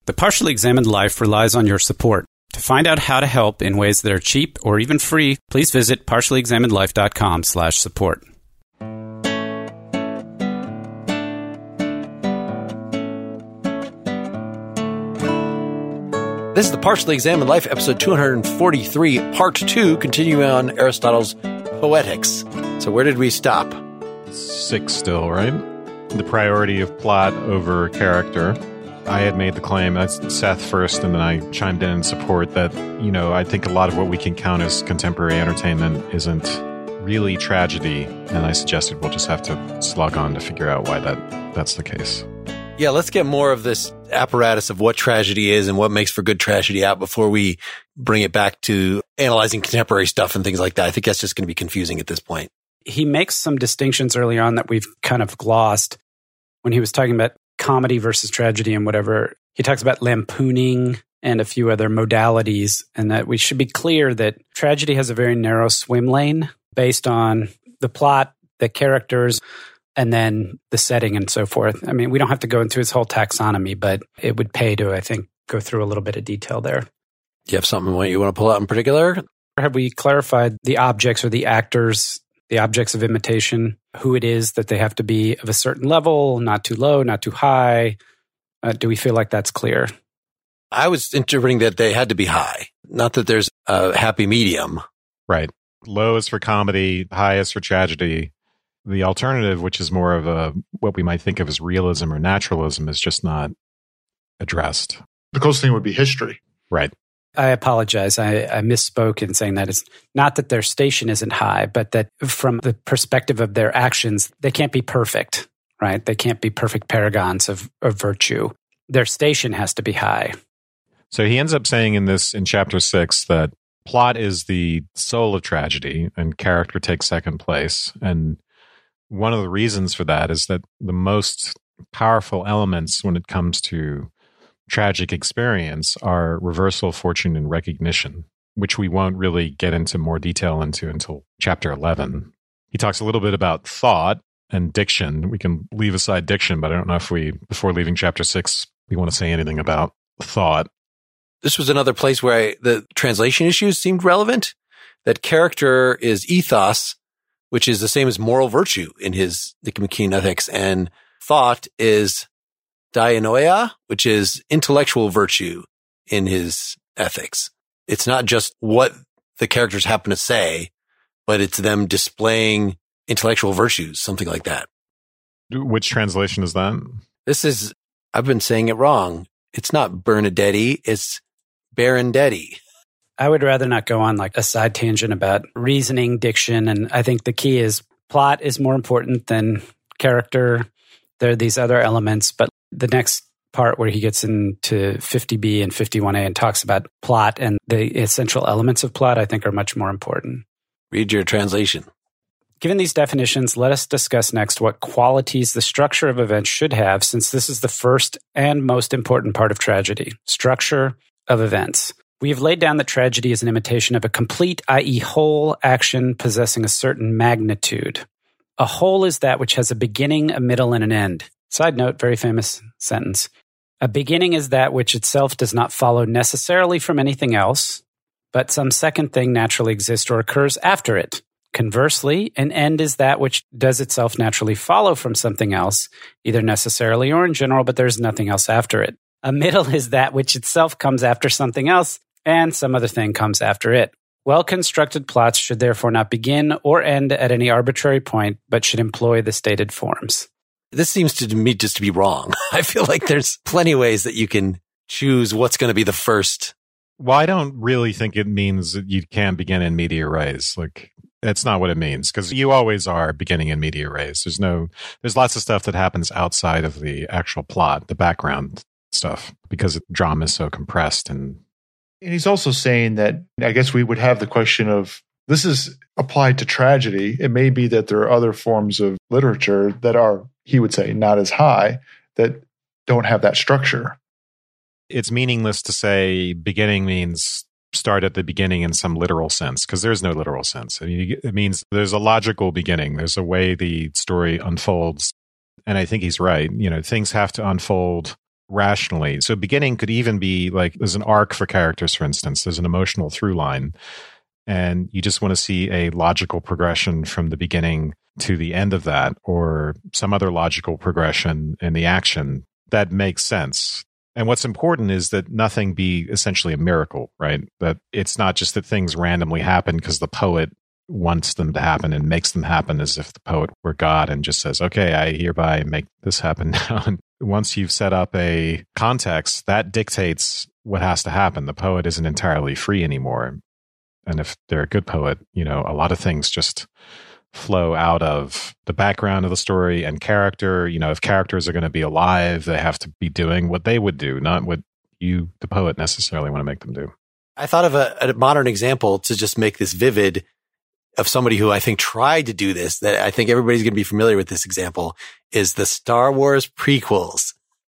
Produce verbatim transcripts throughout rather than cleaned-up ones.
The Partially Examined Life relies on your support. To find out how to help in ways that are cheap or even free, please visit partially examined life dot com slash support. This is the Partially Examined Life, episode two hundred forty-three, part two, continuing on Aristotle's Poetics. So where did we stop? Six still, right? The priority of plot over character. I had made the claim, that's Seth first, and then I chimed in in support that, you know, I think a lot of what we can count as contemporary entertainment isn't really tragedy, and I suggested we'll just have to slog on to figure out why that that's the case. Yeah, let's get more of this apparatus of what tragedy is and what makes for good tragedy out before we bring it back to analyzing contemporary stuff and things like that. I think that's just going to be confusing at this point. He makes some distinctions early on that we've kind of glossed when he was talking about comedy versus tragedy and whatever. He talks about lampooning and a few other modalities, and that we should be clear that tragedy has a very narrow swim lane based on the plot, the characters, and then the setting and so forth. I mean, we don't have to go into his whole taxonomy, but it would pay to, I think, go through a little bit of detail there. Do you have something you want to pull out in particular? Have we clarified the objects or the actors, the objects of imitation, who it is that they have to be of a certain level, not too low, not too high? Uh, do we feel like that's clear? I was interpreting that they had to be high, not that there's a happy medium. Right. Low is for comedy, high is for tragedy. The alternative, which is more of a what we might think of as realism or naturalism, is just not addressed. The closest thing would be history. Right. I apologize. I, I misspoke in saying that. It's not that their station isn't high, but that from the perspective of their actions, they can't be perfect, right? They can't be perfect paragons of, of virtue. Their station has to be high. So he ends up saying in this, in chapter six, that plot is the soul of tragedy and character takes second place. And one of the reasons for that is that the most powerful elements when it comes to tragic experience are reversal, fortune, and recognition, which we won't really get into more detail into until chapter eleven. He talks a little bit about thought and diction. We can leave aside diction, but I don't know if we, before leaving chapter six, we want to say anything about thought. This was another place where I, the translation issues seemed relevant. That character is ethos, which is the same as moral virtue in his Nicomachean Ethics, and thought is dianoia, which is intellectual virtue in his ethics. It's not just what the characters happen to say, but it's them displaying intellectual virtues, something like that. Which translation is that? This is, I've been saying it wrong. It's not Bernadetti, it's Barondetti. I would rather not go on like a side tangent about reasoning, diction, and I think the key is plot is more important than character. There are these other elements, but the next part where he gets into fifty B and fifty-one A and talks about plot and the essential elements of plot, I think are much more important. Read your translation. Given these definitions, let us discuss next what qualities the structure of events should have, since this is the first and most important part of tragedy, structure of events. We have laid down that tragedy is an imitation of a complete, that is whole, action possessing a certain magnitude. A whole is that which has a beginning, a middle, and an end. Side note, very famous sentence. A beginning is that which itself does not follow necessarily from anything else, but some second thing naturally exists or occurs after it. Conversely, an end is that which does itself naturally follow from something else, either necessarily or in general, but there's nothing else after it. A middle is that which itself comes after something else, and some other thing comes after it. Well-constructed plots should therefore not begin or end at any arbitrary point, but should employ the stated forms. This seems to me just to be wrong. I feel like there's plenty of ways that you can choose what's going to be the first. Well, I don't really think it means that you can't begin in media res. Like, that's not what it means, because you always are beginning in media res. There's no, there's lots of stuff that happens outside of the actual plot, the background stuff, because drama is so compressed. And And he's also saying that, I guess we would have the question of, this is applied to tragedy. It may be that there are other forms of literature that are, he would say, not as high, that don't have that structure. It's meaningless to say beginning means start at the beginning in some literal sense, because there's no literal sense. I mean, it means there's a logical beginning. There's a way the story unfolds. And I think he's right. You know, things have to unfold rationally. So beginning could even be like, there's an arc for characters, for instance, there's an emotional through line, and you just want to see a logical progression from the beginning to the end of that, or some other logical progression in the action that makes sense. And what's important is that nothing be essentially a miracle, right? That it's not just that things randomly happen because the poet wants them to happen and makes them happen as if the poet were God and just says, okay, I hereby make this happen now. And once you've set up a context, that dictates what has to happen. The poet isn't entirely free anymore. And if they're a good poet, you know, a lot of things just flow out of the background of the story and character. You know, if characters are going to be alive, they have to be doing what they would do, not what you, the poet, necessarily want to make them do. I thought of a, a modern example to just make this vivid of somebody who I think tried to do this, that I think everybody's going to be familiar with this example, is the Star Wars prequels.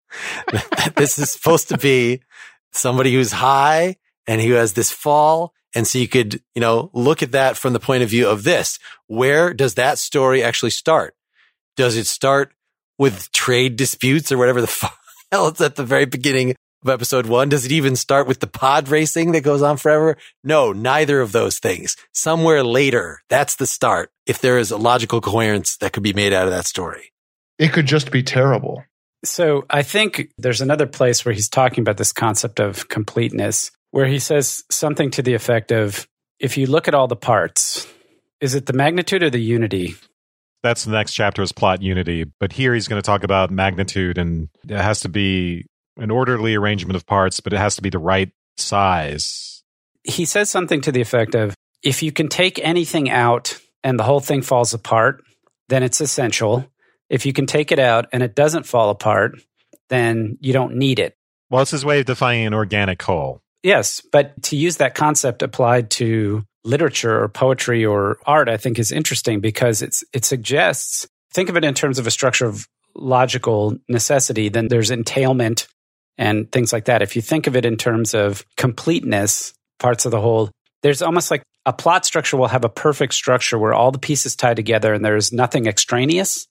This is supposed to be somebody who's high and who has this fall. And so you could, you know, look at that from the point of view of this. Where does that story actually start? Does it start with trade disputes or whatever the hell it's at the very beginning of episode one? Does it even start with the pod racing that goes on forever? No, neither of those things. Somewhere later, that's the start. If there is a logical coherence that could be made out of that story. It could just be terrible. So I think there's another place where he's talking about this concept of completeness, where he says something to the effect of, if you look at all the parts, is it the magnitude or the unity? That's the next chapter's plot unity. But here he's going to talk about magnitude, and it has to be an orderly arrangement of parts, but it has to be the right size. He says something to the effect of, if you can take anything out and the whole thing falls apart, then it's essential. If you can take it out and it doesn't fall apart, then you don't need it. Well, it's his way of defining an organic whole. Yes, but to use that concept applied to literature or poetry or art, I think is interesting because it's it suggests, think of it in terms of a structure of logical necessity, then there's entailment and things like that. If you think of it in terms of completeness, parts of the whole, there's almost like a plot structure will have a perfect structure where all the pieces tie together and there's nothing extraneous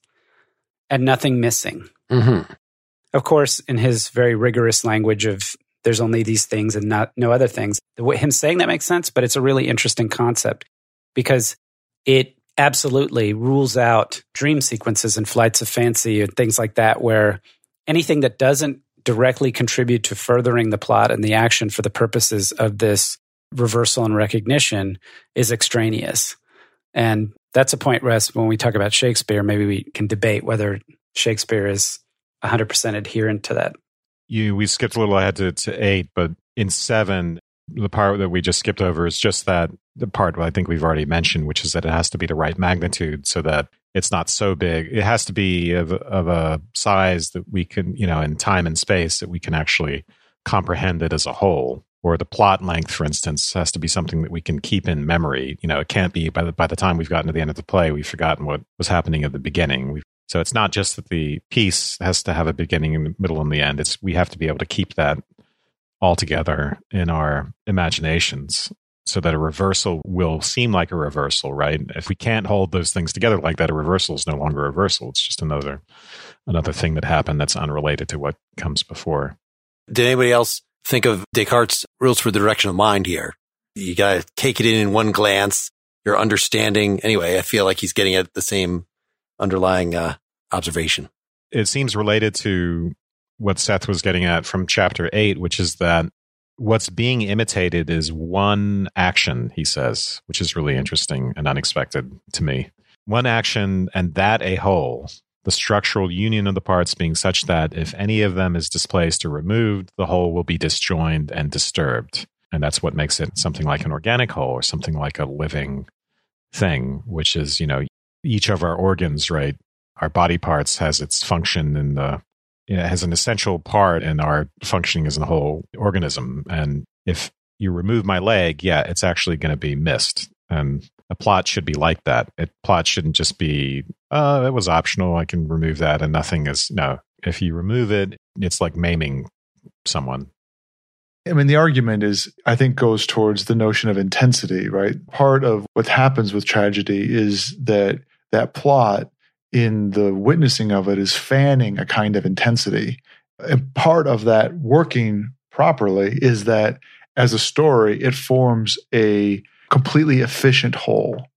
and nothing missing. Mm-hmm. Of course, in his very rigorous language of there's only these things and not no other things, him saying that makes sense, but it's a really interesting concept because it absolutely rules out dream sequences and flights of fancy and things like that, where anything that doesn't directly contribute to furthering the plot and the action for the purposes of this reversal and recognition is extraneous. And that's a point, Russ, when we talk about Shakespeare, maybe we can debate whether Shakespeare is one hundred percent adherent to that. You, we skipped a little ahead to, to eight, but in seven, the part that we just skipped over is just that the part I think we've already mentioned, which is that it has to be the right magnitude so that it's not so big. It has to be of, of a size that we can, you know, in time and space that we can actually comprehend it as a whole. Or the plot length, for instance, has to be something that we can keep in memory. You know, it can't be by the, by the time we've gotten to the end of the play, we've forgotten what was happening at the beginning. We've So it's not just that the piece has to have a beginning and middle and the end. It's we have to be able to keep that all together in our imaginations so that a reversal will seem like a reversal, right? If we can't hold those things together like that, a reversal is no longer a reversal. It's just another another thing that happened that's unrelated to what comes before. Did anybody else think of Descartes' rules for the direction of mind here? You got to take it in in one glance, your understanding. Anyway, I feel like he's getting at the same underlying uh, observation. It seems related to what Seth was getting at from chapter eight, which is that what's being imitated is one action, he says, which is really interesting and unexpected to me. One action and that a whole, the structural union of the parts being such that if any of them is displaced or removed, the whole will be disjoined and disturbed. And that's what makes it something like an organic whole or something like a living thing, which is, you know, each of our organs, right? Our body parts has its function in the, you know, has an essential part in our functioning as a whole organism. And if you remove my leg, yeah, it's actually going to be missed. And a plot should be like that. A plot shouldn't just be, oh, it was optional, I can remove that and nothing is, no. If you remove it, it's like maiming someone. I mean, the argument is, I think, goes towards the notion of intensity, right? Part of what happens with tragedy is that that plot in the witnessing of it is fanning a kind of intensity. And part of that working properly is that as a story, it forms a completely efficient whole,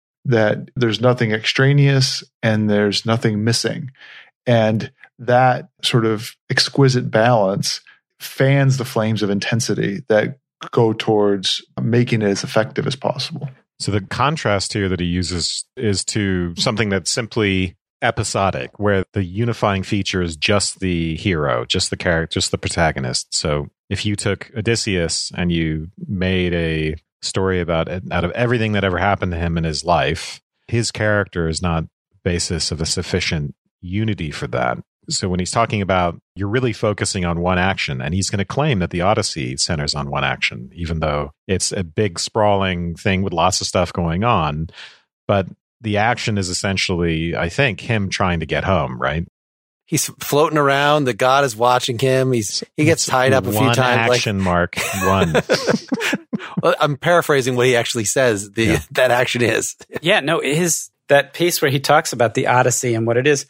that there's nothing extraneous and there's nothing missing. And that sort of exquisite balance fans the flames of intensity that go towards making it as effective as possible. So the contrast here that he uses is to something that's simply episodic, where the unifying feature is just the hero, just the character, just the protagonist. So if you took Odysseus and you made a story about it out of everything that ever happened to him in his life, his character is not the basis of a sufficient unity for that. So when he's talking about, you're really focusing on one action, and he's going to claim that the Odyssey centers on one action, even though it's a big sprawling thing with lots of stuff going on. But the action is essentially, I think, him trying to get home, right? He's floating around. The god is watching him. He's he gets tied up a few one times. Action, like, Mark. One. Well, I'm paraphrasing what he actually says. The Yeah. that action is. Yeah, no, his that piece where he talks about the Odyssey and what it is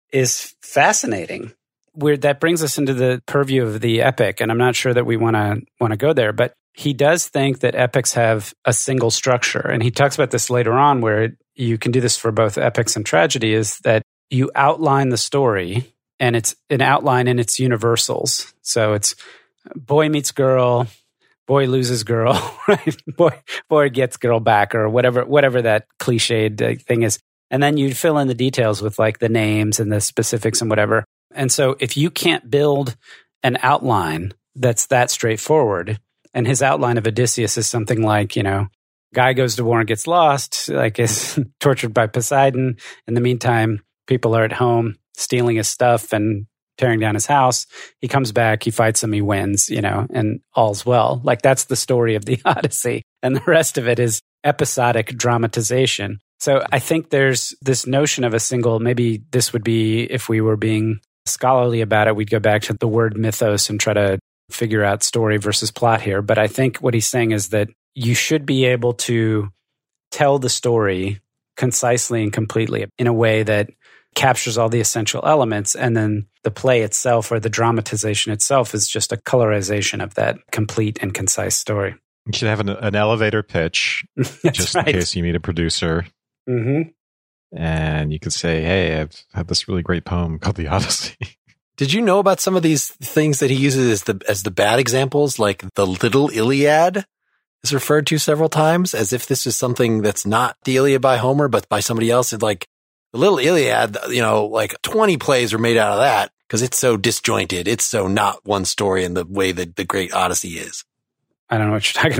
is fascinating. Where that brings us into the purview of the epic, and I'm not sure that we want to want to go there, but he does think that epics have a single structure, and he talks about this later on, where it, you can do this for both epics and tragedy, is that you outline the story, and it's an outline in its universals. So it's boy meets girl, boy loses girl, right? Boy, boy gets girl back, or whatever, whatever that cliched thing is. And then you fill in the details with like the names and the specifics and whatever. And so if you can't build an outline that's that straightforward, and his outline of Odysseus is something like, you know, guy goes to war and gets lost, like is tortured by Poseidon. In the meantime, people are at home stealing his stuff and tearing down his house. He comes back, he fights them, he wins, you know, and all's well. Like that's the story of the Odyssey. And the rest of it is episodic dramatization. So I think there's this notion of a single, maybe this would be, if we were being scholarly about it, we'd go back to the word mythos and try to figure out story versus plot here. But I think what he's saying is that you should be able to tell the story concisely and completely in a way that captures all the essential elements, and then the play itself or the dramatization itself is just a colorization of that complete and concise story. You should have an, an elevator pitch, just right. in case you meet a producer. Mm-hmm. And you could say, hey, I've had this really great poem called The Odyssey. Did you know about some of these things that he uses as the as the bad examples, like the Little Iliad is referred to several times, as if this is something that's not the Iliad by Homer, but by somebody else? It's like the Little Iliad, you know, like twenty plays are made out of that because it's so disjointed. It's so not one story in the way that the Great Odyssey is. I don't know what you're talking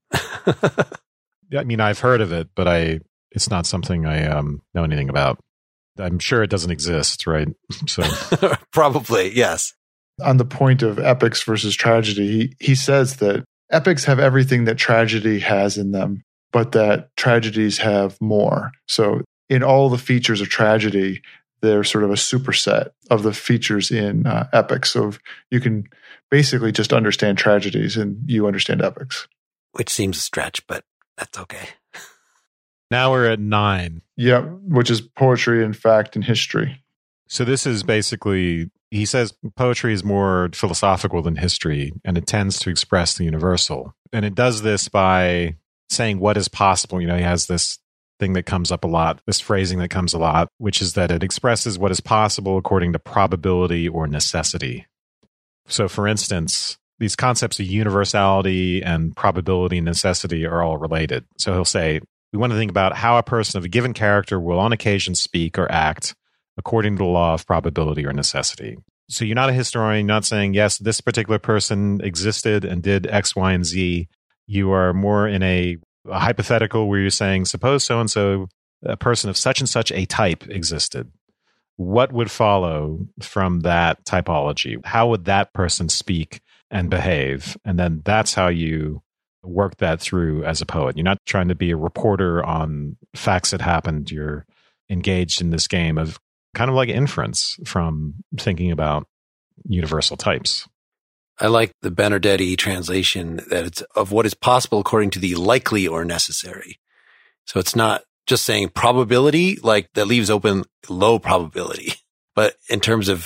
about. I mean, I've heard of it, but I it's not something I um, know anything about. I'm sure it doesn't exist, right? So probably, yes. On the point of epics versus tragedy, he, he says that epics have everything that tragedy has in them, but that tragedies have more. So in all the features of tragedy, they're sort of a superset of the features in uh, epics. So you can basically just understand tragedies and you understand epics. Which seems a stretch, but that's okay. Now we're at nine. Yeah, which is poetry and fact and history. So this is basically, he says poetry is more philosophical than history, and it tends to express the universal. And it does this by saying what is possible. You know, he has this thing that comes up a lot, this phrasing that comes a lot, which is that it expresses what is possible according to probability or necessity. So for instance, these concepts of universality and probability and necessity are all related. So he'll say, we want to think about how a person of a given character will on occasion speak or act according to the law of probability or necessity. So you're not a historian, you're not saying, yes, this particular person existed and did X, Y, and Z. You are more in a, a hypothetical where you're saying, suppose so-and-so, a person of such and such a type existed. What would follow from that typology? How would that person speak and behave? And then that's how you work that through as a poet. You're not trying to be a reporter on facts that happened. You're engaged in this game of kind of like inference from thinking about universal types. I like the Benedetti translation that it's of what is possible according to the likely or necessary. So it's not just saying probability, like that leaves open low probability, but in terms of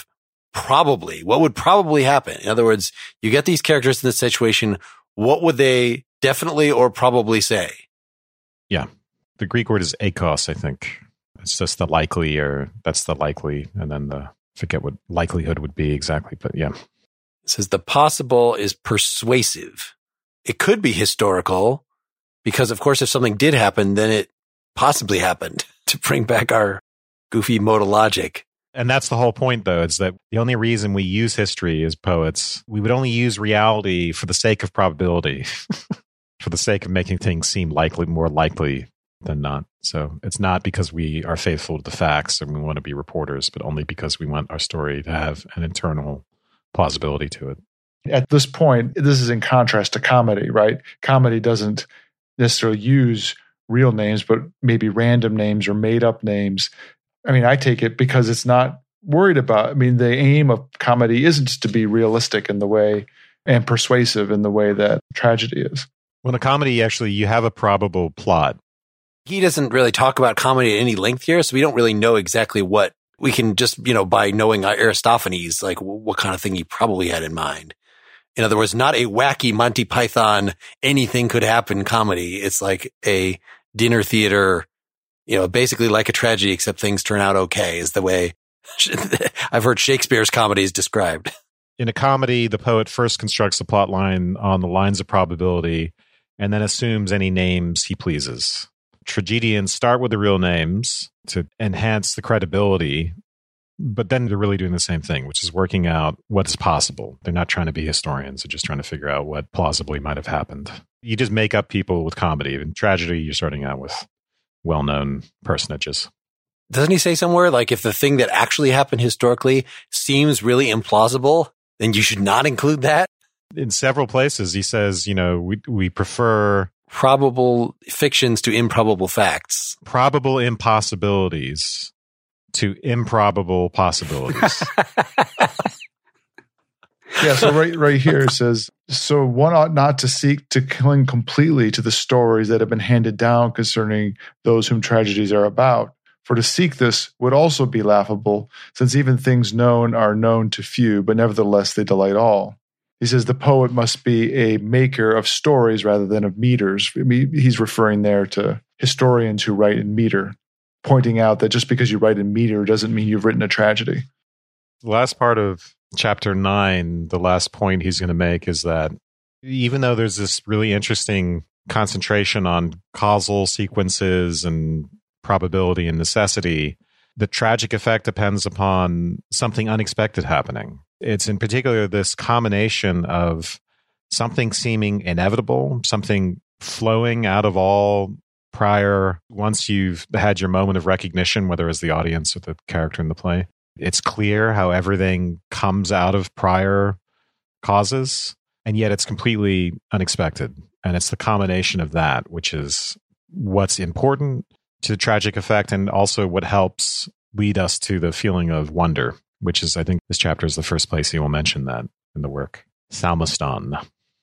probably, what would probably happen? In other words, you get these characters in this situation. What would they definitely or probably say? Yeah. The Greek word is akos, I think. It's just the likely, or that's the likely, and then the, I forget what likelihood would be exactly, but yeah. It says the possible is persuasive. It could be historical because, of course, if something did happen, then it possibly happened, to bring back our goofy modal logic. And that's the whole point, though, is that the only reason we use history as poets, we would only use reality for the sake of probability, for the sake of making things seem likely, more likely than not. So it's not because we are faithful to the facts and we want to be reporters, but only because we want our story to have an internal plausibility to it. At this point, this is in contrast to comedy, right? Comedy doesn't necessarily use real names, but maybe random names or made up names. I mean, I take it because it's not worried about, I mean, the aim of comedy isn't just to be realistic in the way and persuasive in the way that tragedy is. Well, in a comedy, actually, you have a probable plot. He doesn't really talk about comedy at any length here, so we don't really know exactly what we can just, you know, by knowing Aristophanes, like what kind of thing he probably had in mind. In other words, not a wacky Monty Python, anything could happen comedy. It's like a dinner theater, you know, basically like a tragedy, except things turn out okay, is the way I've heard Shakespeare's comedies described. In a comedy, the poet first constructs a plot line on the lines of probability and then assumes any names he pleases. Tragedians start with the real names to enhance the credibility, but then they're really doing the same thing, which is working out what is possible. They're not trying to be historians. They're just trying to figure out what plausibly might have happened. You just make up people with comedy. In tragedy, you're starting out with well-known personages. Doesn't he say somewhere, like, if the thing that actually happened historically seems really implausible, then you should not include that? In several places, he says, you know, we we prefer probable fictions to improbable facts. Probable impossibilities to improbable possibilities. Yeah, so right right here it says, so one ought not to seek to cling completely to the stories that have been handed down concerning those whom tragedies are about. For to seek this would also be laughable, since even things known are known to few, but nevertheless they delight all. He says the poet must be a maker of stories rather than of meters. He's referring there to historians who write in meter, pointing out that just because you write in meter doesn't mean you've written a tragedy. The last part of chapter nine, the last point he's going to make is that even though there's this really interesting concentration on causal sequences and probability and necessity, the tragic effect depends upon something unexpected happening. It's in particular this combination of something seeming inevitable, something flowing out of all prior, once you've had your moment of recognition, whether as the audience or the character in the play, it's clear how everything comes out of prior causes, and yet it's completely unexpected. And it's the combination of that, which is what's important to the tragic effect and also what helps lead us to the feeling of wonder, which is, I think this chapter is the first place he will mention that in the work. Thalmaston.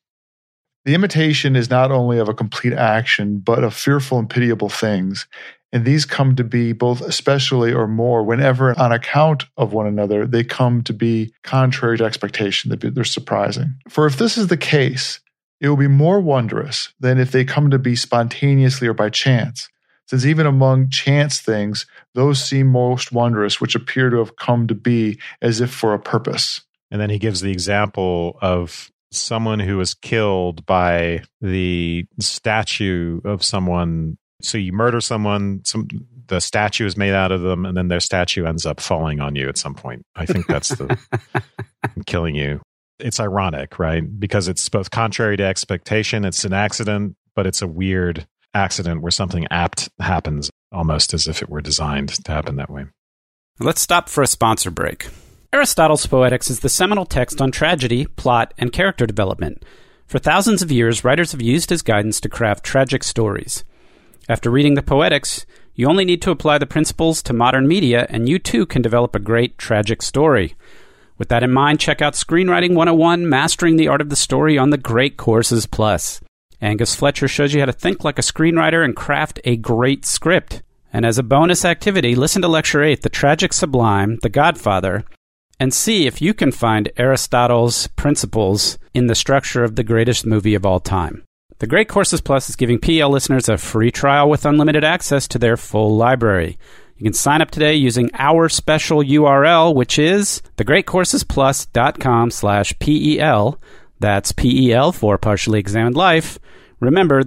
The imitation is not only of a complete action, but of fearful and pitiable things. And these come to be both especially or more whenever on account of one another, they come to be contrary to expectation. They're surprising. For if this is the case, it will be more wondrous than if they come to be spontaneously or by chance. Since even among chance things, those seem most wondrous, which appear to have come to be as if for a purpose. And then he gives the example of someone who was killed by the statue of someone. So you murder someone, some the statue is made out of them, and then their statue ends up falling on you at some point. I think that's the killing you. It's ironic, right? Because it's both contrary to expectation. It's an accident, but it's a weird accident where something apt happens, almost as if it were designed to happen that way. Let's stop for a sponsor break. Aristotle's Poetics is the seminal text on tragedy, plot, and character development. For thousands of years, writers have used his guidance to craft tragic stories. After reading the Poetics, you only need to apply the principles to modern media, and you too can develop a great tragic story. With that in mind, check out Screenwriting one oh one, Mastering the Art of the Story on the Great Courses Plus. Angus Fletcher shows you how to think like a screenwriter and craft a great script. And as a bonus activity, listen to Lecture eight, The Tragic Sublime, The Godfather, and see if you can find Aristotle's principles in the structure of the greatest movie of all time. The Great Courses Plus is giving P E L listeners a free trial with unlimited access to their full library. You can sign up today using our special U R L, which is thegreatcoursesplus.com slash PEL. That's P E L for Partially Examined Life. Remember,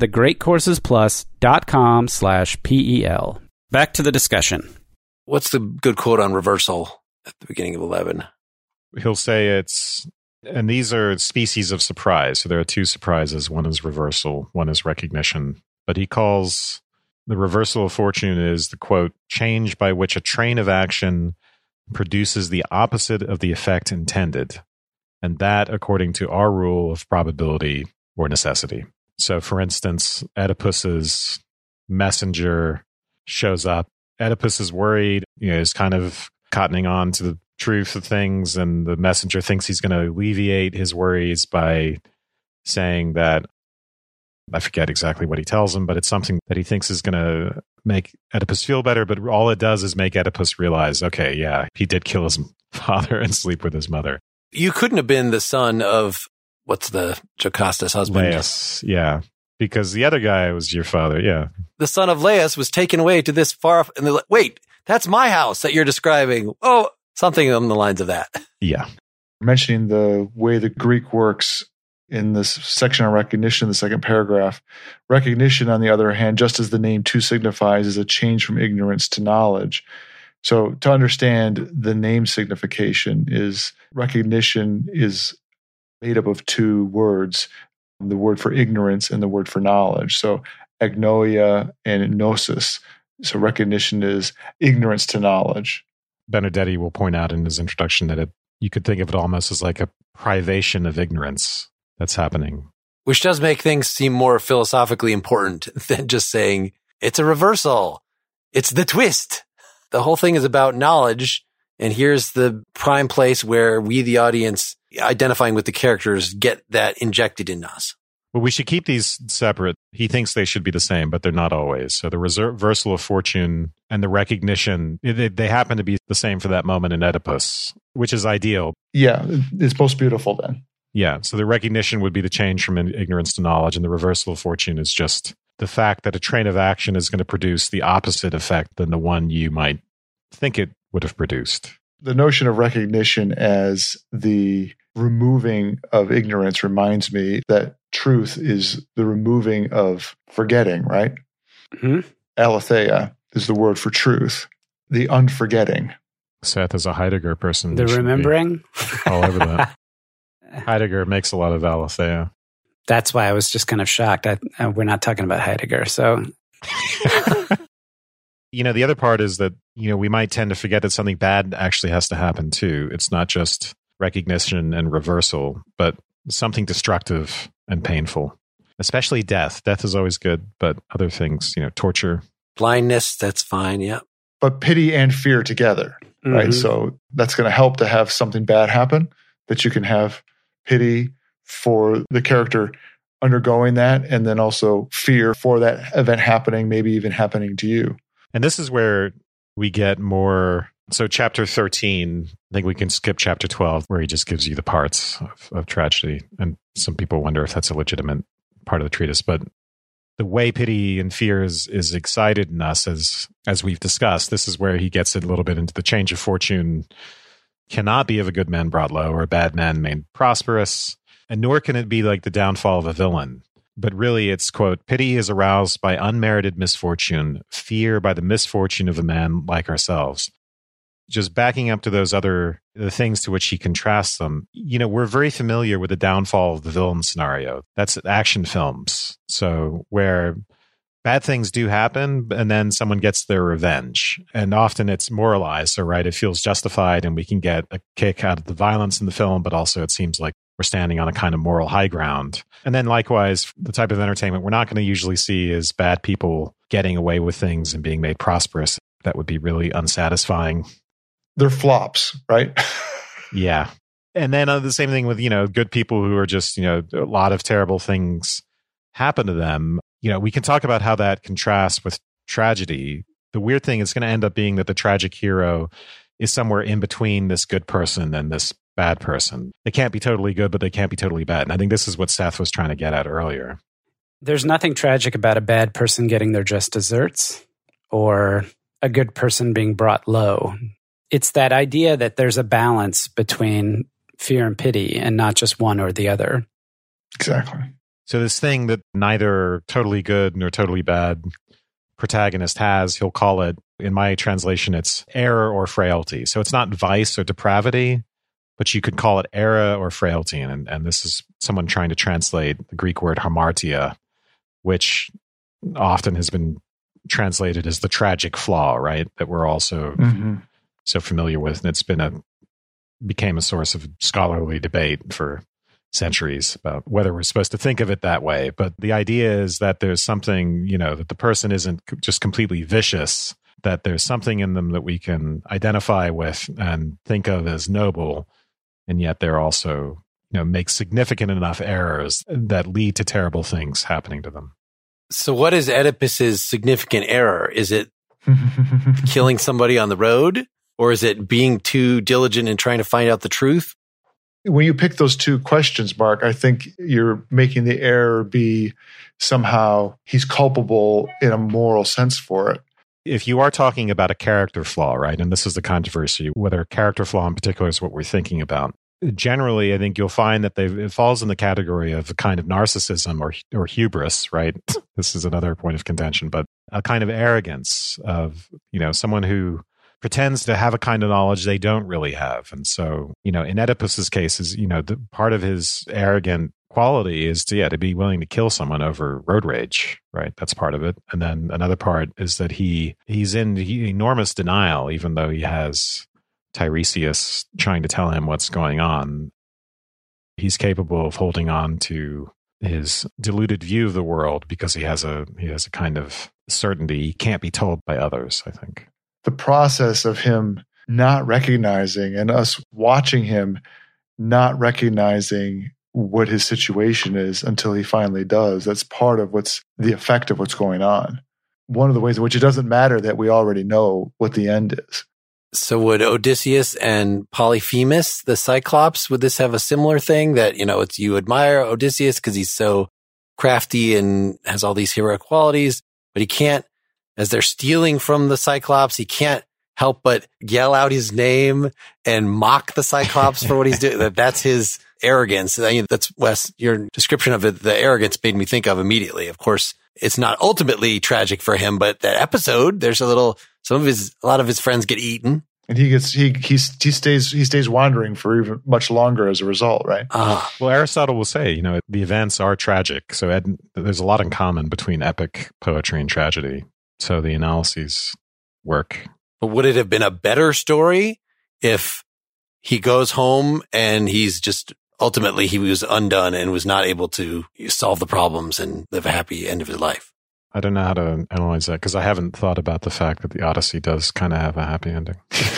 thegreatcoursesplus.com slash PEL. Back to the discussion. What's the good quote on reversal at the beginning of eleven? He'll say it's, and these are species of surprise. So there are two surprises. One is reversal, one is recognition. But he calls the reversal of fortune is the, quote, change by which a train of action produces the opposite of the effect intended. And that according to our rule of probability or necessity. So, for instance, Oedipus's messenger shows up. Oedipus is worried, you know, is kind of cottoning on to the truth of things, and the messenger thinks he's going to alleviate his worries by saying that, I forget exactly what he tells him, but it's something that he thinks is going to make Oedipus feel better, but all it does is make Oedipus realize, okay, yeah, he did kill his father and sleep with his mother. You couldn't have been the son of, what's the Jocasta's husband? Laius, yeah. Because the other guy was your father, yeah. The son of Laius was taken away to this far off, and they're like, wait, that's my house that you're describing. Oh, something along the lines of that. Yeah. Mentioning the way the Greek works in this section on recognition, the second paragraph. Recognition, on the other hand, just as the name too signifies, is a change from ignorance to knowledge. So to understand the name signification is recognition is made up of two words, the word for ignorance and the word for knowledge. So agnoia and gnosis. So recognition is ignorance to knowledge. Benedetti will point out in his introduction that it, you could think of it almost as like a privation of ignorance that's happening. Which does make things seem more philosophically important than just saying, it's a reversal. It's the twist. The whole thing is about knowledge. And here's the prime place where we, the audience, identifying with the characters, get that injected in us. Well, we should keep these separate. He thinks they should be the same, but they're not always. So the reversal of fortune and the recognition, they, they happen to be the same for that moment in Oedipus, which is ideal. Yeah, it's most beautiful then. Yeah, so the recognition would be the change from ignorance to knowledge, and the reversal of fortune is just the fact that a train of action is going to produce the opposite effect than the one you might think it would have produced. The notion of recognition as the removing of ignorance reminds me that truth is the removing of forgetting, right? Mm-hmm. Aletheia is the word for truth, the unforgetting. Seth is a Heidegger person. The remembering? All over that. Heidegger makes a lot of aletheia. That's why I was just kind of shocked. I, uh, we're not talking about Heidegger, so... You know, the other part is that, you know, we might tend to forget that something bad actually has to happen too. It's not just recognition and reversal, but something destructive and painful, especially death. Death is always good, but other things, you know, torture. Blindness, that's fine, yeah. But pity and fear together, mm-hmm. right? So that's going to help to have something bad happen, that you can have pity for the character undergoing that, and then also fear for that event happening, maybe even happening to you. And this is where we get more. So chapter thirteen, I think we can skip chapter twelve, where he just gives you the parts of, of tragedy. And some people wonder if that's a legitimate part of the treatise. But the way pity and fear is, is excited in us, as, as we've discussed, this is where he gets it a little bit into the change of fortune cannot be of a good man brought low or a bad man made prosperous. And nor can it be like the downfall of a villain. But really, it's, quote, pity is aroused by unmerited misfortune, fear by the misfortune of a man like ourselves. Just backing up to those other the things to which he contrasts them, you know, we're very familiar with the downfall of the villain scenario. That's action films. So where bad things do happen, and then someone gets their revenge. And often it's moralized, so right, it feels justified, and we can get a kick out of the violence in the film, but also it seems like we're standing on a kind of moral high ground. And then likewise, the type of entertainment we're not going to usually see is bad people getting away with things and being made prosperous. That would be really unsatisfying. They're flops, right? Yeah. And then uh, the same thing with, you know, good people who are just, you know, a lot of terrible things happen to them. You know, we can talk about how that contrasts with tragedy. The weird thing is going to end up being that the tragic hero is somewhere in between this good person and this bad person. They can't be totally good, but they can't be totally bad. And I think this is what Seth was trying to get at earlier. There's nothing tragic about a bad person getting their just desserts or a good person being brought low. It's that idea that there's a balance between fear and pity and not just one or the other. Exactly. So this thing that neither totally good nor totally bad protagonist has, he'll call it, in my translation, it's error or frailty. So it's not vice or depravity, but you could call it error or frailty. And, and this is someone trying to translate the Greek word hamartia, which often has been translated as the tragic flaw, right? That we're also mm-hmm. so familiar with. And it's been a, became a source of scholarly debate for centuries about whether we're supposed to think of it that way. But the idea is that there's something, you know, that the person isn't just completely vicious, that there's something in them that we can identify with and think of as noble. And yet they're also, you know, make significant enough errors that lead to terrible things happening to them. So what is Oedipus's significant error? Is it killing somebody on the road? Or is it being too diligent in trying to find out the truth? When you pick those two questions, Mark, I think you're making the error be somehow he's culpable in a moral sense for it. If you are talking about a character flaw, right, and this is the controversy, whether a character flaw in particular is what we're thinking about, generally, I think you'll find that they've, it falls in the category of a kind of narcissism or or hubris, right? This is another point of contention, but a kind of arrogance of, you know, someone who pretends to have a kind of knowledge they don't really have. And so, you know, in Oedipus's case, is, you know, the, part of his arrogant quality is to, yeah, to be willing to kill someone over road rage, right? That's part of it. And then another part is that he he's in he, enormous denial, even though he has Tiresias trying to tell him what's going on. He's capable of holding on to his deluded view of the world because he has a he has a kind of certainty he can't be told by others, I think. The process of him not recognizing and us watching him not recognizing what his situation is until he finally does, that's part of what's the effect of what's going on. One of the ways in which it doesn't matter that we already know what the end is. So would Odysseus and Polyphemus, the Cyclops, would this have a similar thing that, you know, it's you admire Odysseus because he's so crafty and has all these heroic qualities, but he can't, as they're stealing from the Cyclops, he can't help but yell out his name and mock the Cyclops for what he's doing. That That's his arrogance. I mean, that's, Wes, your description of it, the arrogance made me think of immediately. Of course, it's not ultimately tragic for him, but that episode, there's a little, some of his, a lot of his friends get eaten. And he gets, he, he's, he stays, he stays wandering for even much longer as a result, right? Uh, well, Aristotle will say, you know, the events are tragic. So Ed, there's a lot in common between epic poetry and tragedy. So the analyses work. But would it have been a better story if he goes home and he's just ultimately he was undone and was not able to solve the problems and live a happy end of his life? I don't know how to analyze that because I haven't thought about the fact that the Odyssey does kind of have a happy ending.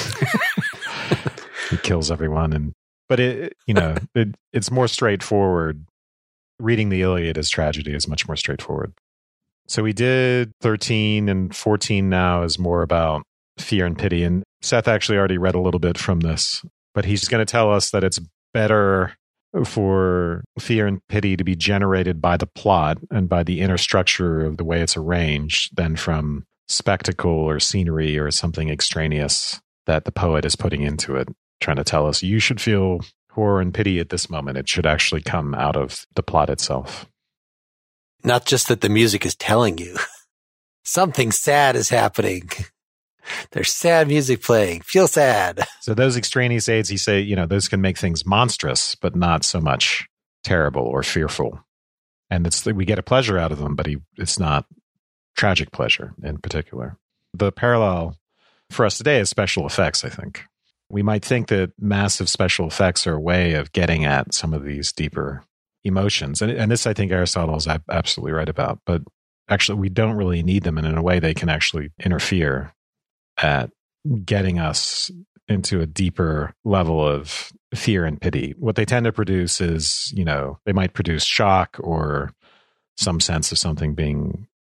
He kills everyone, and but it, you know, it, it's more straightforward. Reading the Iliad as tragedy is much more straightforward. So we did thirteen, and fourteen now is more about fear and pity. And Seth actually already read a little bit from this, but he's going to tell us that it's better for fear and pity to be generated by the plot and by the inner structure of the way it's arranged than from spectacle or scenery or something extraneous that the poet is putting into it, trying to tell us you should feel horror and pity at this moment. It should actually come out of the plot itself. Not just that the music is telling you something sad is happening. There's sad music playing. Feel sad. So those extraneous aids, he say, you know, those can make things monstrous, but not so much terrible or fearful. And it's we get a pleasure out of them, but he, it's not tragic pleasure in particular. The parallel for us today is special effects, I think. We might think that massive special effects are a way of getting at some of these deeper emotions. And, and this, I think Aristotle is absolutely right about. But actually, we don't really need them. And in a way, they can actually interfere at getting us into a deeper level of fear and pity. What they tend to produce is, you know, they might produce shock or some sense of something being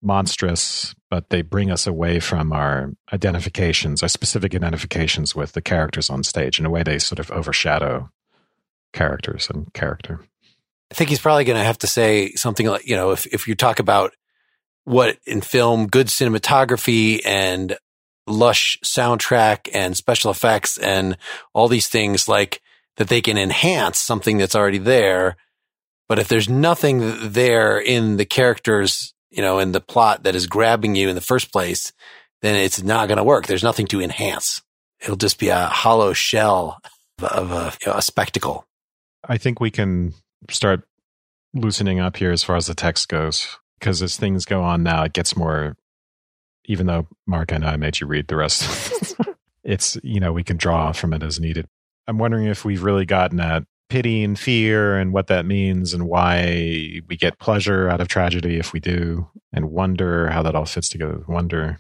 monstrous, but they bring us away from our identifications, our specific identifications with the characters on stage. In a way, they sort of overshadow characters and character. I think he's probably going to have to say something like, you know, if, if you talk about what in film, good cinematography and lush soundtrack and special effects and all these things, like that they can enhance something that's already there. But if there's nothing there in the characters, you know, in the plot that is grabbing you in the first place, then it's not going to work. There's nothing to enhance. It'll just be a hollow shell of a, you know, a spectacle. I think we can start loosening up here as far as the text goes, because as things go on now, it gets more, even though Mark, I know I made you read the rest. It's, you know, we can draw from it as needed. I'm wondering if we've really gotten at pity and fear and what that means and why we get pleasure out of tragedy if we do, and wonder, how that all fits together with wonder.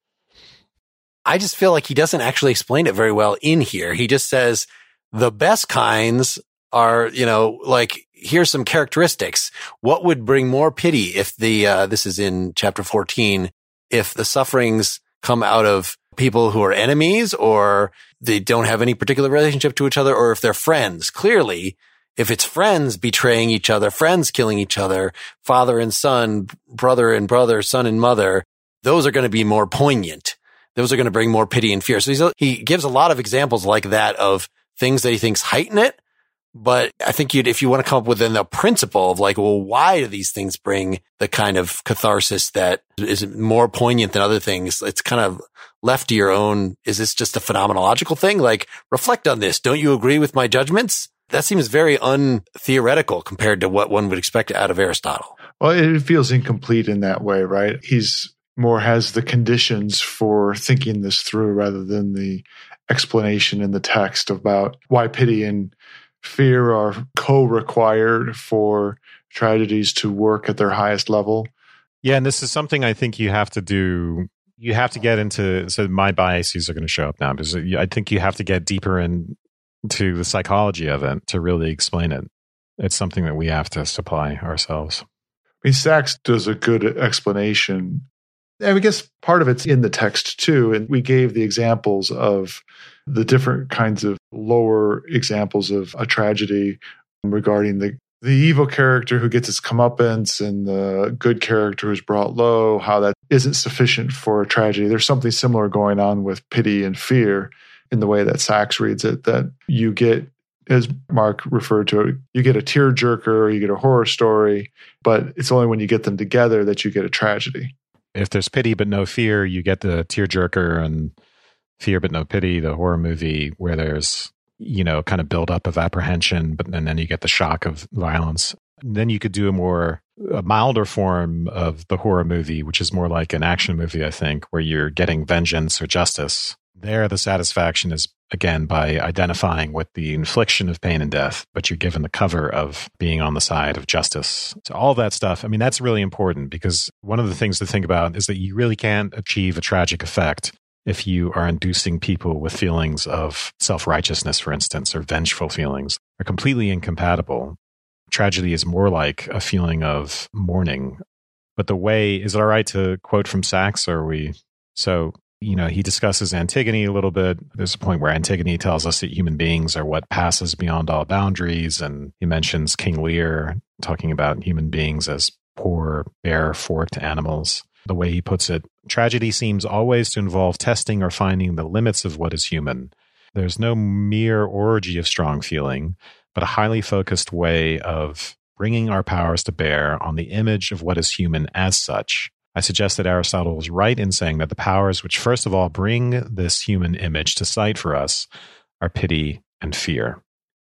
I just feel like he doesn't actually explain it very well in here. He just says the best kinds are, you know, like, here's some characteristics. What would bring more pity if the, uh, this is in chapter fourteen, if the sufferings come out of people who are enemies, or they don't have any particular relationship to each other, or if they're friends. Clearly, if it's friends betraying each other, friends killing each other, father and son, brother and brother, son and mother, those are going to be more poignant. Those are going to bring more pity and fear. So he's, he gives a lot of examples like that of things that he thinks heighten it. But I think you'd, if you want to come up with the principle of like, well, why do these things bring the kind of catharsis that is more poignant than other things? It's kind of left to your own. Is this just a phenomenological thing? Like, reflect on this. Don't you agree with my judgments? That seems very untheoretical compared to what one would expect out of Aristotle. Well, it feels incomplete in that way, right? He's more has the conditions for thinking this through rather than the explanation in the text about why pity and fear are co-required for tragedies to work at their highest level. Yeah, and this is something I think you have to do. You have to get into, so my biases are going to show up now, because I think you have to get deeper into the psychology of it to really explain it. It's something that we have to supply ourselves. I mean, Sachs does a good explanation. And I guess part of it's in the text too. And we gave the examples of the different kinds of lower examples of a tragedy regarding the, the evil character who gets his comeuppance and the good character who's brought low, how that isn't sufficient for a tragedy. There's something similar going on with pity and fear in the way that Sachs reads it, that you get, as Mark referred to it, you get a tearjerker, you get a horror story, but it's only when you get them together that you get a tragedy. If there's pity but no fear, you get the tearjerker, and fear but no pity, the horror movie where there's, you know, kind of build up of apprehension, but and then you get the shock of violence. And then you could do a more a milder form of the horror movie, which is more like an action movie, I think, where you're getting vengeance or justice. There, the satisfaction is, again, by identifying with the infliction of pain and death, but you're given the cover of being on the side of justice. So all that stuff, I mean, that's really important, because one of the things to think about is that you really can't achieve a tragic effect if you are inducing people with feelings of self-righteousness, for instance, or vengeful feelings. Are completely incompatible. Tragedy is more like a feeling of mourning. But the way, is it all right to quote from Sachs, or are we, so... You know, he discusses Antigone a little bit. There's a point where Antigone tells us that human beings are what passes beyond all boundaries. And he mentions King Lear talking about human beings as poor, bare, forked animals. The way he puts it, tragedy seems always to involve testing or finding the limits of what is human. There's no mere orgy of strong feeling, but a highly focused way of bringing our powers to bear on the image of what is human as such. I suggest that Aristotle was right in saying that the powers which first of all bring this human image to sight for us are pity and fear.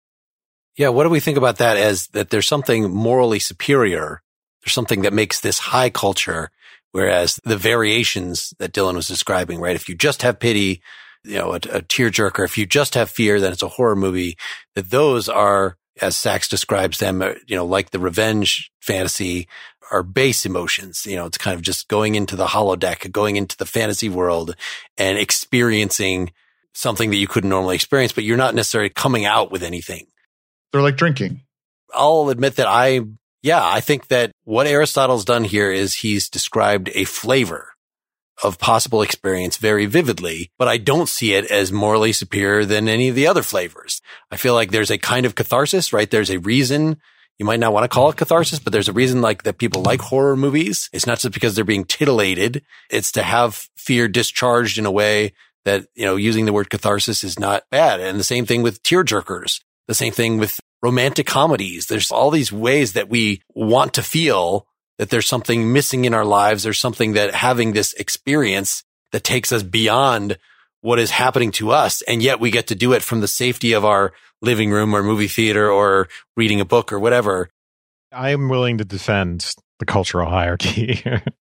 Yeah, what do we think about that as that there's something morally superior? There's something that makes this high culture, whereas the variations that Dylan was describing, right? If you just have pity, you know, a, a tearjerker, if you just have fear, then it's a horror movie, that those are, as Sachs describes them, you know, like the revenge fantasy, are base emotions. You know, it's kind of just going into the holodeck, going into the fantasy world and experiencing something that you couldn't normally experience, but you're not necessarily coming out with anything. They're like drinking. I'll admit that I Yeah, I think that what Aristotle's done here is he's described a flavor of possible experience very vividly, but I don't see it as morally superior than any of the other flavors. I feel like there's a kind of catharsis, right? There's a reason. You might not want to call it catharsis, but there's a reason like that people like horror movies. It's not just because they're being titillated. It's to have fear discharged in a way that, you know, using the word catharsis is not bad. And the same thing with tearjerkers. The same thing with romantic comedies. There's all these ways that we want to feel that there's something missing in our lives. There's something that having this experience that takes us beyond what is happening to us. And yet we get to do it from the safety of our living room or movie theater or reading a book or whatever. I am willing to defend the cultural hierarchy.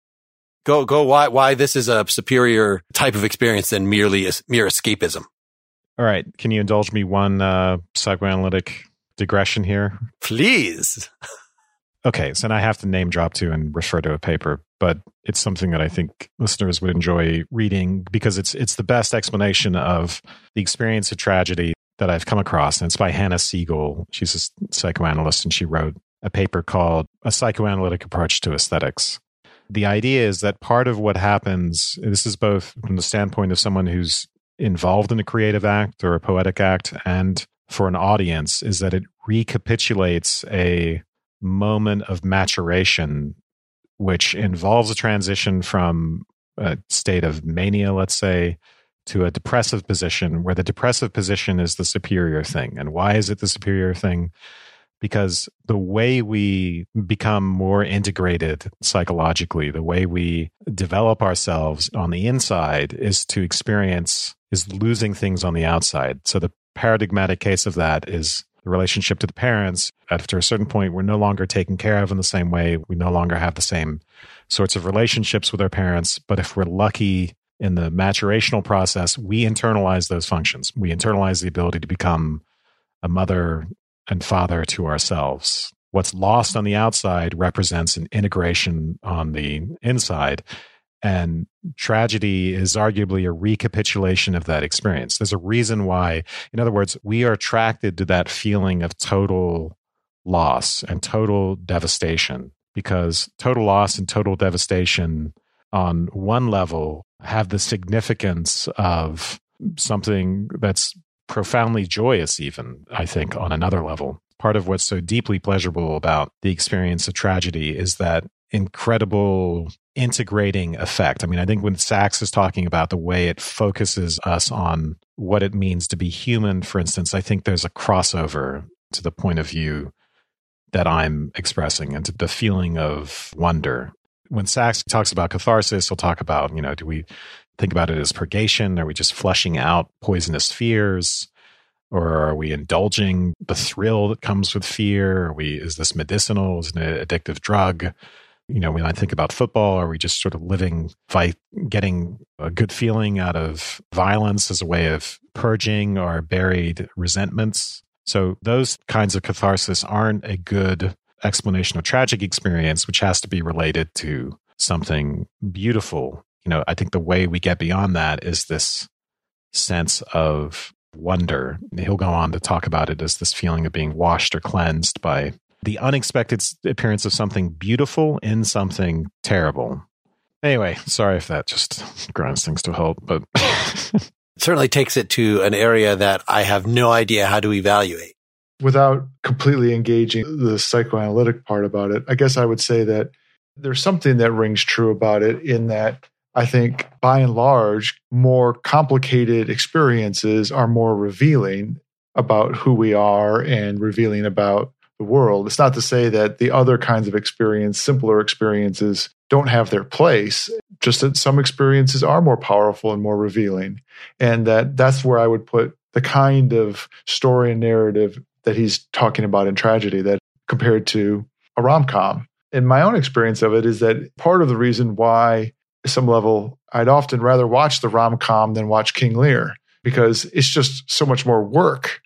Go, go, why, why this is a superior type of experience than merely mere escapism. All right. Can you indulge me one uh, psychoanalytic digression here? Please. Okay. So now I have to name drop to and refer to a paper, but it's something that I think listeners would enjoy reading because it's it's the best explanation of the experience of tragedy that I've come across. And it's by Hannah Siegel. She's a psychoanalyst, and she wrote a paper called A Psychoanalytic Approach to Aesthetics. The idea is that part of what happens, this is both from the standpoint of someone who's involved in a creative act or a poetic act, and for an audience, is that it recapitulates a moment of maturation, which involves a transition from a state of mania, let's say, to a depressive position, where the depressive position is the superior thing. And why is it the superior thing? Because the way we become more integrated psychologically, the way we develop ourselves on the inside is to experience, is losing things on the outside. So the paradigmatic case of that is the relationship to the parents. After a certain point, we're no longer taken care of in the same way. We no longer have the same sorts of relationships with our parents. But if we're lucky in the maturational process, we internalize those functions. We internalize the ability to become a mother and father to ourselves. What's lost on the outside represents an integration on the inside. And tragedy is arguably a recapitulation of that experience. There's a reason why, in other words, we are attracted to that feeling of total loss and total devastation, because total loss and total devastation on one level have the significance of something that's profoundly joyous, even, I think, on another level. Part of what's so deeply pleasurable about the experience of tragedy is that incredible integrating effect. I mean, I think when Sachs is talking about the way it focuses us on what it means to be human, for instance, I think there's a crossover to the point of view that I'm expressing and to the feeling of wonder. When Sachs talks about catharsis, he'll talk about, you know, do we think about it as purgation? Are we just flushing out poisonous fears? Or are we indulging the thrill that comes with fear? Are we, is this medicinal? Is it an addictive drug? You know, when I think about football, are we just sort of living, fight, getting a good feeling out of violence as a way of purging our buried resentments? So those kinds of catharsis aren't a good explanation of tragic experience, which has to be related to something beautiful. You know, I think the way we get beyond that is this sense of wonder. He'll go on to talk about it as this feeling of being washed or cleansed by the unexpected appearance of something beautiful in something terrible. Anyway, sorry if that just grinds things to a halt, but it certainly takes it to an area that I have no idea how to evaluate. Without completely engaging the psychoanalytic part about it, I guess I would say that there's something that rings true about it in that I think, by and large, more complicated experiences are more revealing about who we are and revealing about the world. It's not to say that the other kinds of experience, simpler experiences, don't have their place, just that some experiences are more powerful and more revealing. And that that's where I would put the kind of story and narrative that he's talking about in tragedy, that compared to a rom-com. And my own experience of it is that part of the reason why, at some level, I'd often rather watch the rom-com than watch King Lear, because it's just so much more work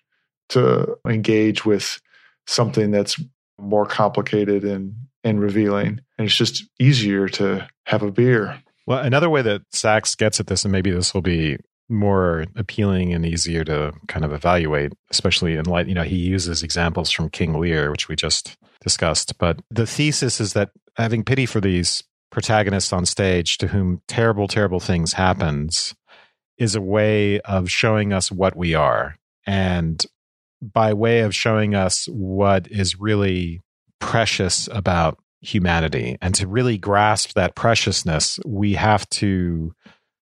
to engage with something that's more complicated and, and revealing. And it's just easier to have a beer. Well, another way that Sachs gets at this, and maybe this will be more appealing and easier to kind of evaluate, especially in light, you know, he uses examples from King Lear, which we just discussed. But the thesis is that having pity for these protagonists on stage to whom terrible, terrible things happens is a way of showing us what we are. And by way of showing us what is really precious about humanity. And to really grasp that preciousness, we have to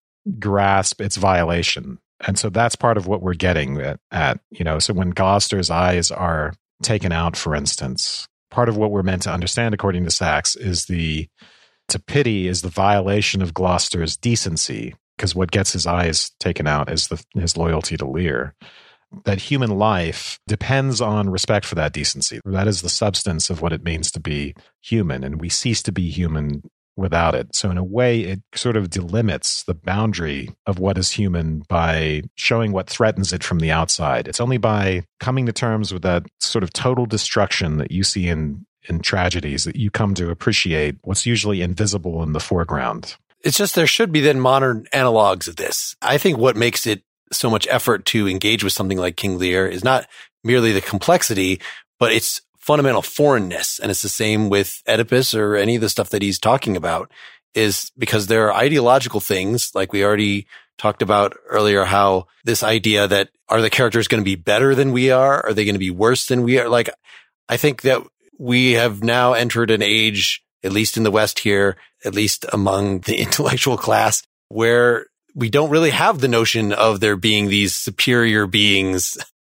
grasp its violation. And so that's part of what we're getting at, at, you know, so when Gloucester's eyes are taken out, for instance, part of what we're meant to understand, according to Sachs, is the, to pity is the violation of Gloucester's decency, because what gets his eyes taken out is the, his loyalty to Lear. That human life depends on respect for that decency. That is the substance of what it means to be human, and we cease to be human without it. So in a way, it sort of delimits the boundary of what is human by showing what threatens it from the outside. It's only by coming to terms with that sort of total destruction that you see in, in tragedies that you come to appreciate what's usually invisible in the foreground. It's just there should be then modern analogs of this. I think what makes it so much effort to engage with something like King Lear is not merely the complexity, but it's fundamental foreignness. And it's the same with Oedipus or any of the stuff that he's talking about, is because there are ideological things, like we already talked about earlier, how this idea that are the characters going to be better than we are? Are they going to be worse than we are? Like, I think that we have now entered an age, at least in the West here, at least among the intellectual class, where we don't really have the notion of there being these superior beings.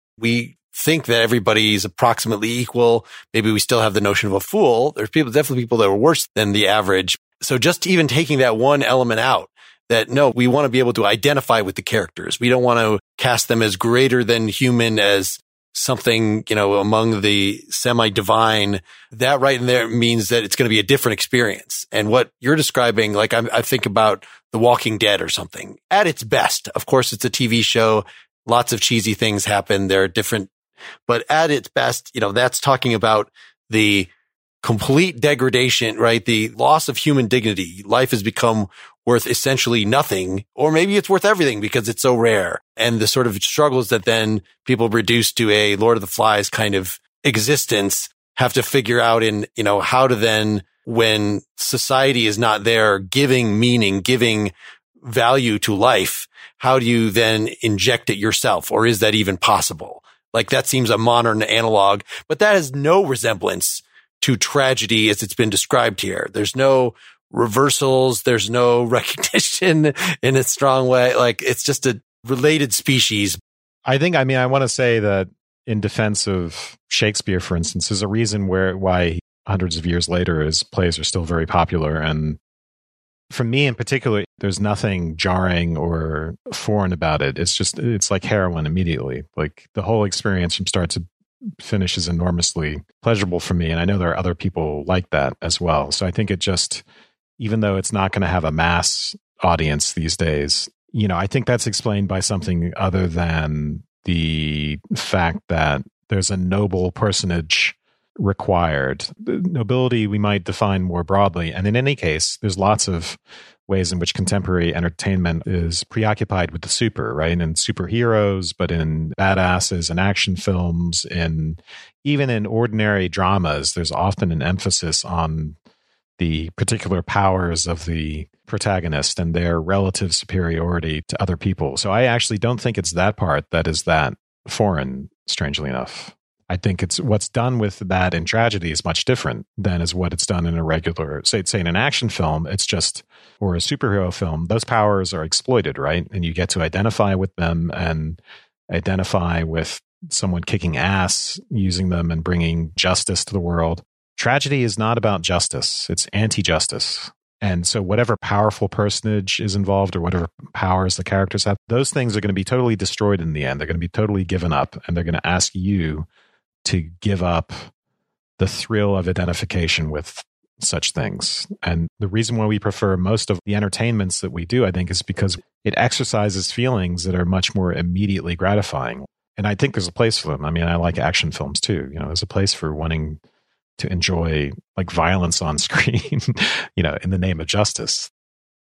We think that everybody's approximately equal. Maybe we still have the notion of a fool. There's people, definitely people that are worse than the average. So just even taking that one element out, that no, we want to be able to identify with the characters. We don't want to cast them as greater than human, as something, you know, among the semi-divine. That right in there means that it's going to be a different experience. And what you're describing, like I, I think about The Walking Dead or something. At its best, of course, it's a T V show. Lots of cheesy things happen. There are different, but at its best, you know, that's talking about the complete degradation, right? The loss of human dignity. Life has become worth essentially nothing, or maybe it's worth everything because it's so rare. And the sort of struggles that then people reduce to a Lord of the Flies kind of existence have to figure out in, you know, how to then, when society is not there giving meaning, giving value to life, how do you then inject it yourself? Or is that even possible? Like, that seems a modern analog, but that has no resemblance to tragedy as it's been described here. There's no reversals. There's no recognition in a strong way. Like, it's just a related species. I think, I mean, I want to say that in defense of Shakespeare, for instance, there's a reason where, why hundreds of years later, his plays are still very popular. And for me in particular, there's nothing jarring or foreign about it. It's just, it's like heroin immediately. Like, the whole experience from start to finish is enormously pleasurable for me. And I know there are other people like that as well. So I think it just, even though it's not going to have a mass audience these days, you know, I think that's explained by something other than the fact that there's a noble personage required. The nobility we might define more broadly. And in any case, there's lots of ways in which contemporary entertainment is preoccupied with the super, right? And superheroes, but in badasses and action films, and even in ordinary dramas, there's often an emphasis on the particular powers of the protagonist and their relative superiority to other people. So I actually don't think it's that part that is that foreign, strangely enough. I think it's what's done with that in tragedy is much different than is what it's done in a regular, say, say in an action film, it's just, or a superhero film, those powers are exploited, right? And you get to identify with them and identify with someone kicking ass, using them and bringing justice to the world. Tragedy is not about justice. It's anti-justice. And so whatever powerful personage is involved or whatever powers the characters have, those things are going to be totally destroyed in the end. They're going to be totally given up, and they're going to ask you to give up the thrill of identification with such things. And the reason why we prefer most of the entertainments that we do, I think, is because it exercises feelings that are much more immediately gratifying. And I think there's a place for them. I mean, I like action films too. You know, there's a place for wanting to enjoy like violence on screen, you know, in the name of justice.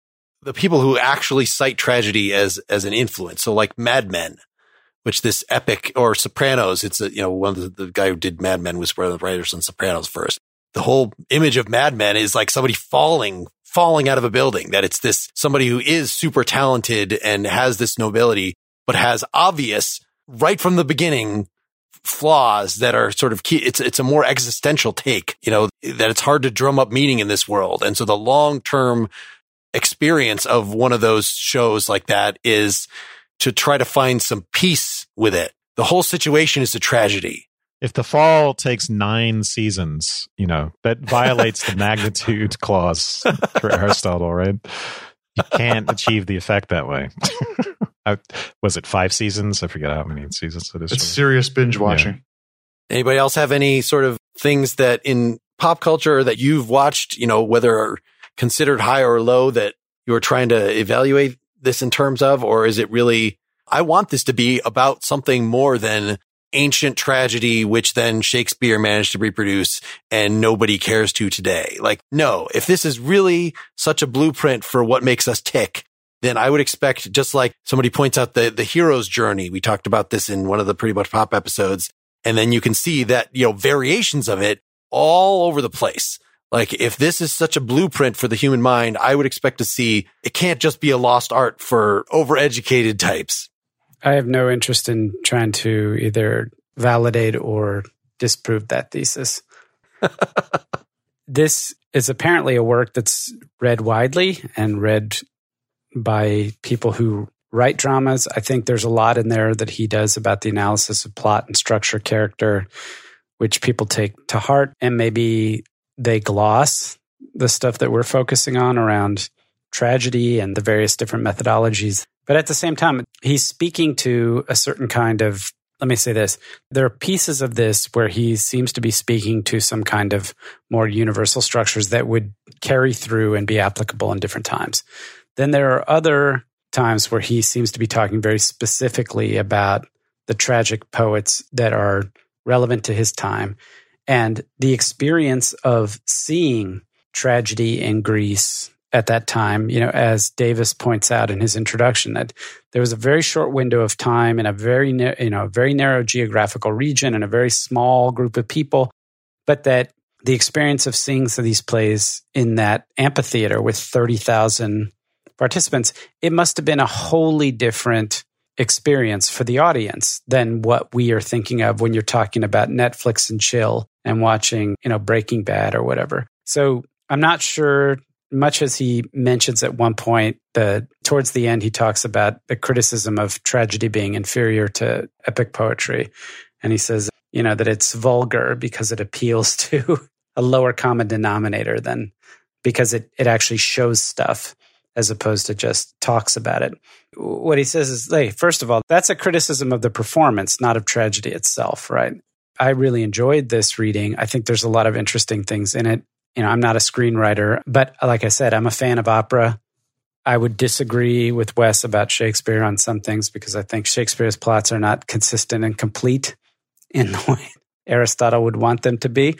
the people who actually cite tragedy as, as an influence. So like Mad Men, which this epic, or Sopranos, it's a, you know, one of the, the guy who did Mad Men was one of the writers on Sopranos first. The whole image of Mad Men is like somebody falling, falling out of a building, that it's this, somebody who is super talented and has this nobility, but has obvious right from the beginning flaws that are sort of key. It's, it's a more existential take, you know, that it's hard to drum up meaning in this world. And so the long-term experience of one of those shows like that is to try to find some peace with it. The whole situation is a tragedy. If The Fall takes nine seasons, you know, that violates the magnitude clause for Aristotle, right? You can't achieve the effect that way. I, was it five seasons? I forget how many seasons it is. It's serious binge watching. Yeah. Anybody else have any sort of things that in pop culture that you've watched, you know, whether considered high or low, that you're trying to evaluate this in terms of, or is it really, I want this to be about something more than ancient tragedy, which then Shakespeare managed to reproduce and nobody cares to today? Like, no, if this is really such a blueprint for what makes us tick, then I would expect, just like somebody points out the, the hero's journey. We talked about this in one of the Pretty Much Pop episodes. And then you can see that, you know, variations of it all over the place. Like, if this is such a blueprint for the human mind, I would expect to see it can't just be a lost art for overeducated types. I have no interest in trying to either validate or disprove that thesis. This is apparently a work that's read widely and read by people who write dramas. I think there's a lot in there that he does about the analysis of plot and structure, character, which people take to heart, and maybe they gloss the stuff that we're focusing on around tragedy and the various different methodologies. But at the same time, he's speaking to a certain kind of, let me say this, there are pieces of this where he seems to be speaking to some kind of more universal structures that would carry through and be applicable in different times. Then there are other times where he seems to be talking very specifically about the tragic poets that are relevant to his time. And the experience of seeing tragedy in Greece at that time, you know, as Davis points out in his introduction, that there was a very short window of time in a very, you know, very narrow geographical region and a very small group of people, but that the experience of seeing these plays in that amphitheater with thirty thousand participants, it must have been a wholly different experience for the audience than what we are thinking of when you're talking about Netflix and chill and watching, you know, Breaking Bad or whatever. So I'm not sure, much as he mentions at one point, the towards the end, he talks about the criticism of tragedy being inferior to epic poetry. And he says, you know, that it's vulgar because it appeals to a lower common denominator than because it, it actually shows stuff as opposed to just talks about it. What he says is, hey, first of all, that's a criticism of the performance, not of tragedy itself, right? I really enjoyed this reading. I think there's a lot of interesting things in it. You know, I'm not a screenwriter, but like I said, I'm a fan of opera. I would disagree with Wes about Shakespeare on some things because I think Shakespeare's plots are not consistent and complete in the way Aristotle would want them to be.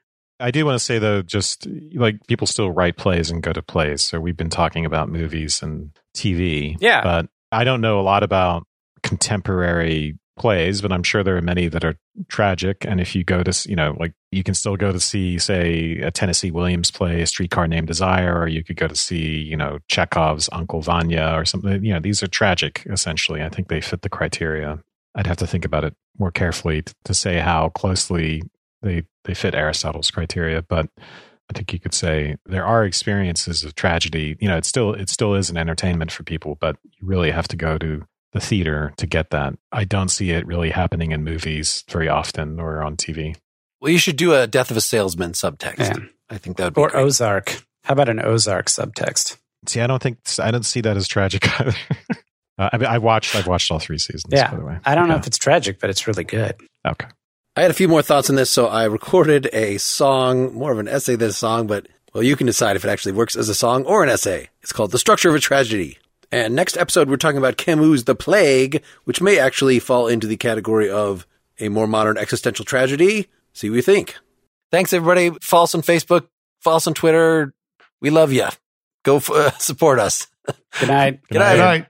I do want to say, though, just like people still write plays and go to plays. So we've been talking about movies and T V. Yeah. But I don't know a lot about contemporary plays, but I'm sure there are many that are tragic. And if you go to, you know, like you can still go to see, say, a Tennessee Williams play, A Streetcar Named Desire, or you could go to see, you know, Chekhov's Uncle Vanya or something. You know, these are tragic, essentially. I think they fit the criteria. I'd have to think about it more carefully to, to say how closely they they fit Aristotle's criteria, but I think you could say there are experiences of tragedy. You know, it still it still is an entertainment for people, but you really have to go to the theater to get that. I don't see it really happening in movies very often or on T V. Well, you should do a Death of a Salesman subtext. Yeah. I think that would be or great. Ozark. How about an Ozark subtext? See, I don't think I don't see that as tragic either. uh, I mean, I watched I've watched all three seasons. Yeah, by the way, I don't yeah. know if it's tragic, but it's really good. Okay. I had a few more thoughts on this, so I recorded a song, more of an essay than a song, but, well, you can decide if it actually works as a song or an essay. It's called The Structure of a Tragedy. And next episode, we're talking about Camus' The Plague, which may actually fall into the category of a more modern existential tragedy. See what you think. Thanks, everybody. Follow us on Facebook. Follow us on Twitter. We love you. Go f- uh, support us. Good night. Good night. Good night.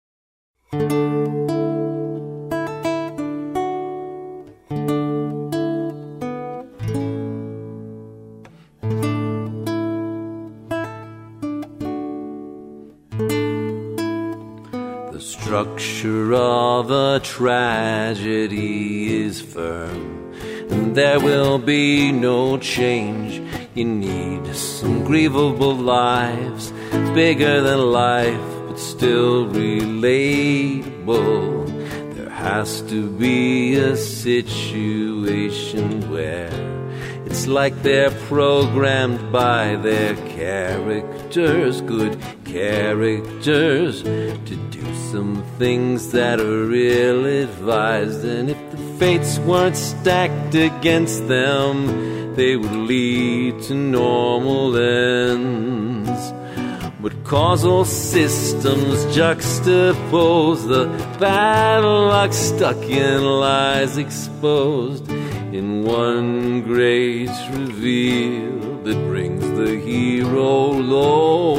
The structure of a tragedy is firm, and there will be no change. You need some grievable lives, bigger than life, but still relatable. There has to be a situation where it's like they're programmed by their characters, good characters, to do some things that are ill-advised. And if the fates weren't stacked against them, they would lead to normal ends. But causal systems juxtapose the bad luck stuck in lies exposed in one great reveal that brings the hero low.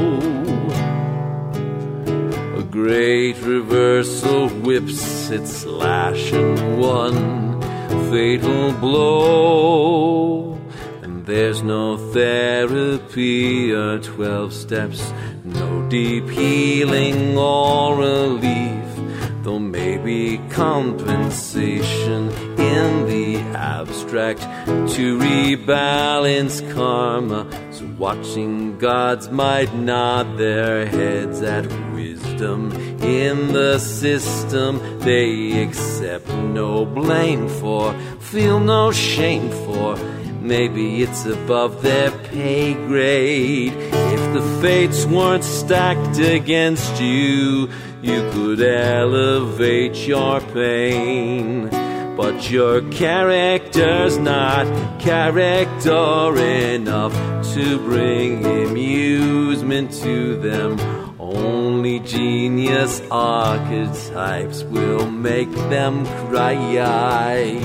A great reversal whips its lash in one fatal blow. And there's no therapy or twelve steps, no deep healing or relief, though maybe compensation in the abstract to rebalance karma. So watching gods might nod their heads at wisdom in the system they accept no blame for, feel no shame for. Maybe it's above their pay grade. If the fates weren't stacked against you, you could elevate your pain. But your character's not character enough to bring amusement to them. Only genius archetypes will make them cry.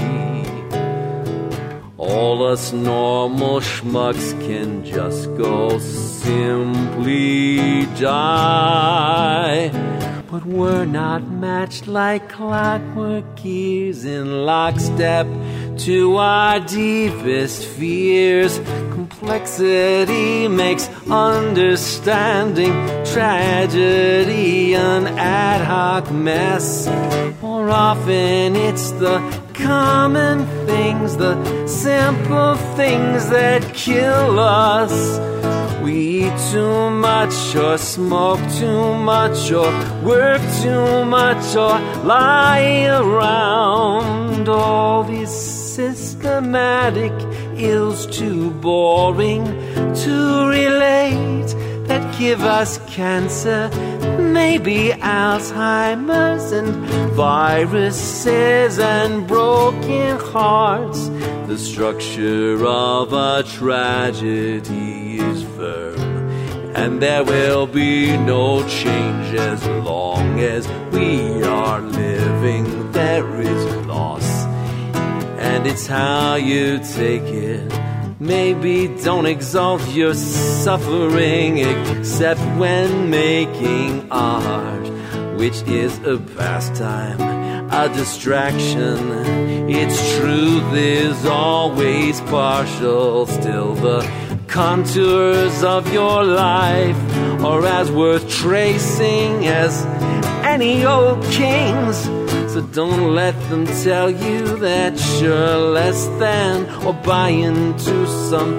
All us normal schmucks can just go simply die. But we're not matched like clockwork gears in lockstep to our deepest fears. Complexity makes understanding tragedy an ad hoc mess. More often it's the common things, the simple things that kill us. We eat too much or smoke too much or work too much or lie around. All these systematic ills too boring to relate that give us cancer, maybe Alzheimer's and viruses and broken hearts. The structure of a tragedy is firm, and there will be no change as long as we are living. There is loss, and it's how you take it. Maybe don't exalt your suffering except when making art, which is a pastime, a distraction. Its truth is always partial. Still the contours of your life are as worth tracing as any old king's. So don't let them tell you that you're less than, or buy into some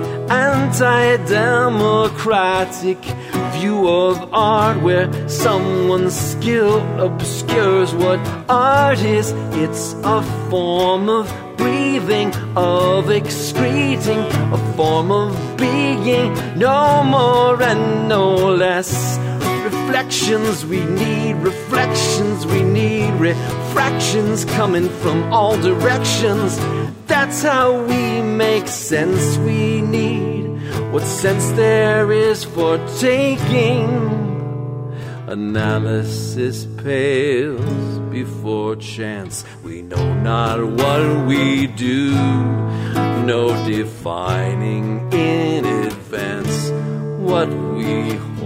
anti-democratic view of art where someone's skill obscures what art is. It's a form of breathing, of excreting, a form of being, no more and no less. Reflections we need, reflections we need, refractions coming from all directions. That's how we make sense. We need what sense there is for taking. Analysis pales before chance. We know not what we do, no defining in advance what we hold.